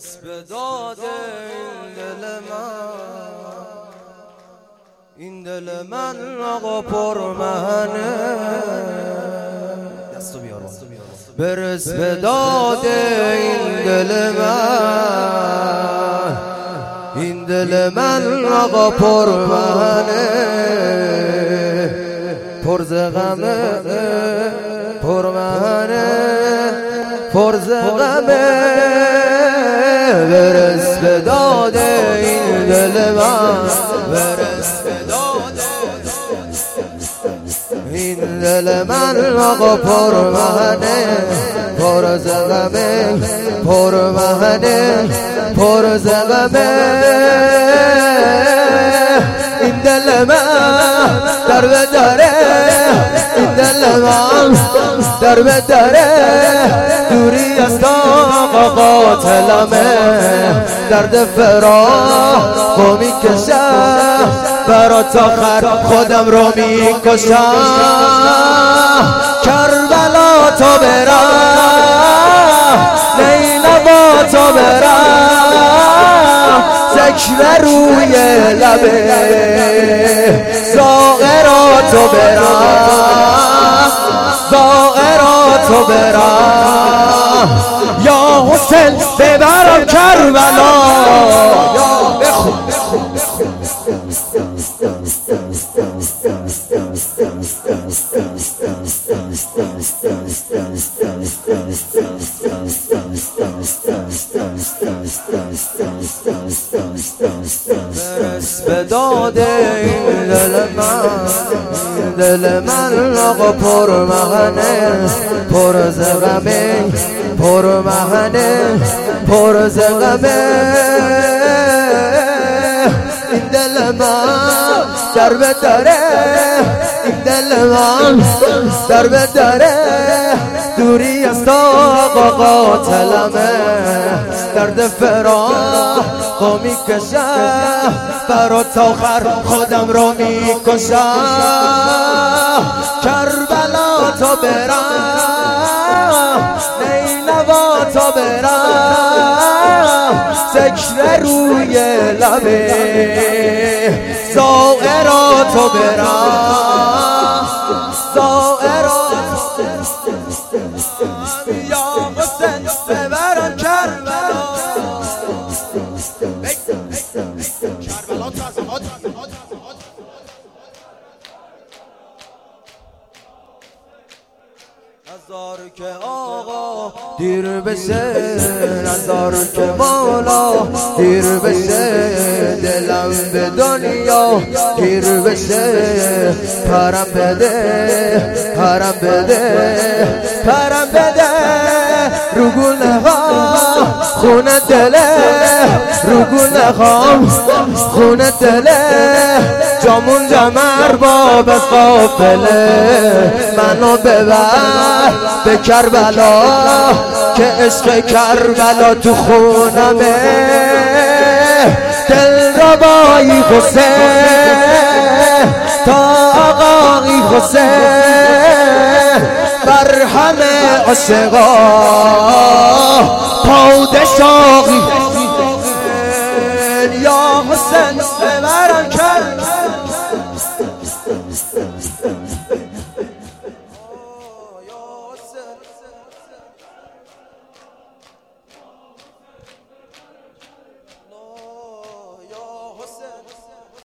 برس به داد این دل من آقا پرمهنه. دستو بیار برس به داد این دل من آقا پرمهنه، پر ز غمه پرمهنه، پر ز غمه. برس به داد این دل من، برس به داد این دل من آقا پرمهنه، پر ز غمه پرمهنه، پر ز غمه. این دل من در به دره، این دل من در به دره، دوری از آقا قاتلمه، درد فراق رو میکشم، برات آخر خودم رو میکشم. کربلا تا برم، نینوا تا برم، ذکر روی لبه زائراتو برم، زائراتو برم. یا حسین ببرم کربلا، یا بخون برس به داد این دل من آقا پرمهنه، پر ز غمه پرمهنه، پر ز غمه. این دل من در به دره، این دل من در به دره، دوری از آقا قاتلمه، درد فراق رو میکشم، برات آخر خودم رو میکشم. کربلا تا برم، نینوا تا برم، ذکر روی لبه زائراتو برم، زائرات. یا حسین ببرم کربلا، کربلا تو عظمات. هزار که آقا دیر بشه، هزار که مولا دیر بشه، دلم به دنیا دیر بشه. پرم بده پرم بده پرم بده، رو گونه ها خونه دله، رو گونه ها خونه دله. جامون جمر باب قافله، منو ببر به کربلا، که عشق کربلا تو خونمه. دل را بایی حسین تا آقای حسین، بر همه عاشقا پادشاهی. یا حسین